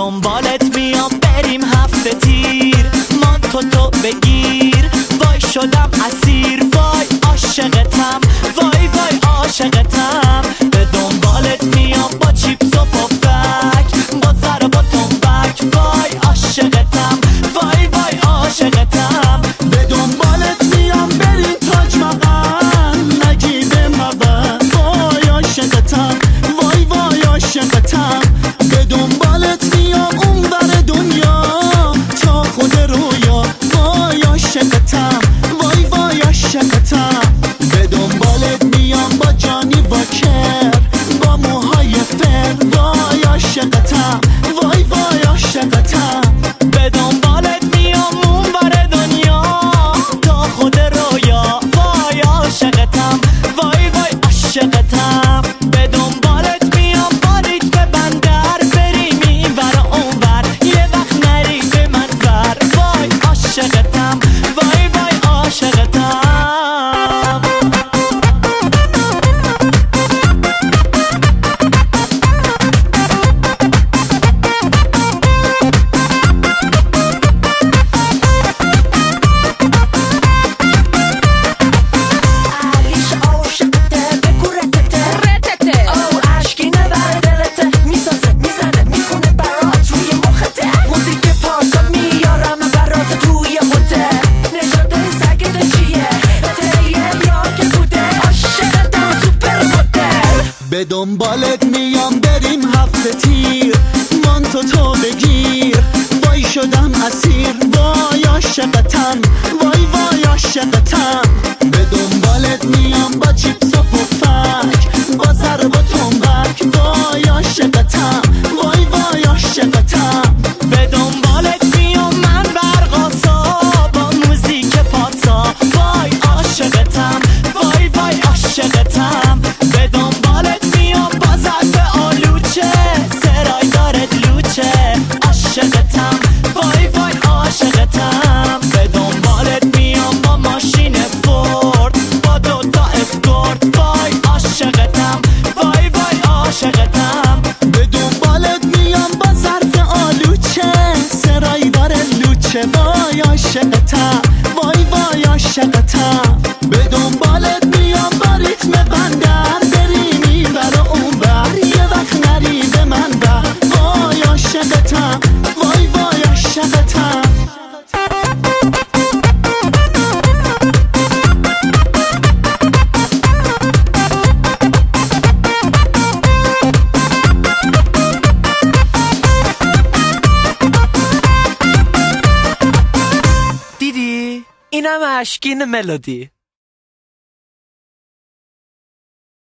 دنبالت میام بریم هفته تیر، مان تو بگیر. وای شدم اسیر، وای عاشقتم، وای وای عاشقتم. به دنبالت میام با چیپس و پفک، با سر و با تنبک. وای عاشقتم، وای وای عاشقتم. به دنبالت میام بریم تاج محل، نگیب مبر. وای عاشقتم، وای وای عاشقتم. به دنبالت میام اون ور دنیا تا خود رویا. وای عاشقتم، وای وای عاشقتم. به دنبالت میام با جانی واکر، با موهای فر. وای عاشقتم، وای وای عاشقتم. به دنبالت میام اون ور دنیا تا خود رویا. وای عاشقتم، وای وای عاشقتم. به دنبالت میام با ریتم بندر، بریم این ور اون ور، یه وقت نری به من ور. وای عاشقتم، وای وای عاشقتم. به دنبالت میام بریم هفته تیر، مان تو بگیر. وای شدم اسیر، وای عاشقتم، وای وای عاشقتم. به دنبالت میام با چیپس و پفک، با ضرب و تنبک. وای عاشقتم، وای وای عاشقتم. به دنبالت میام من برقاسا، با موزیک پاتسا. وای عاشقتم، وای وای عاشقتم. به دنبالت میام با ظرف آلوچه، سرای دارد لوچه. عاشقتم، وای وای عاشقتم. به دنبالت میام با ماشین فورد، با دوتا اسکورت. وای عاشقتم، وای وای عاشقتم. به دنبالت میام با ظرف آلوچه، سرای داره لوچه. وای عاشقتم، وای وای عاشقتم. به دنبالت میام با ریتم بندر، بریم این ور و اون ور، یه وقت نری به من بر. وای عاشقتم، وای وای عاشقتم. دیدی؟ اینم اشکین ملودی.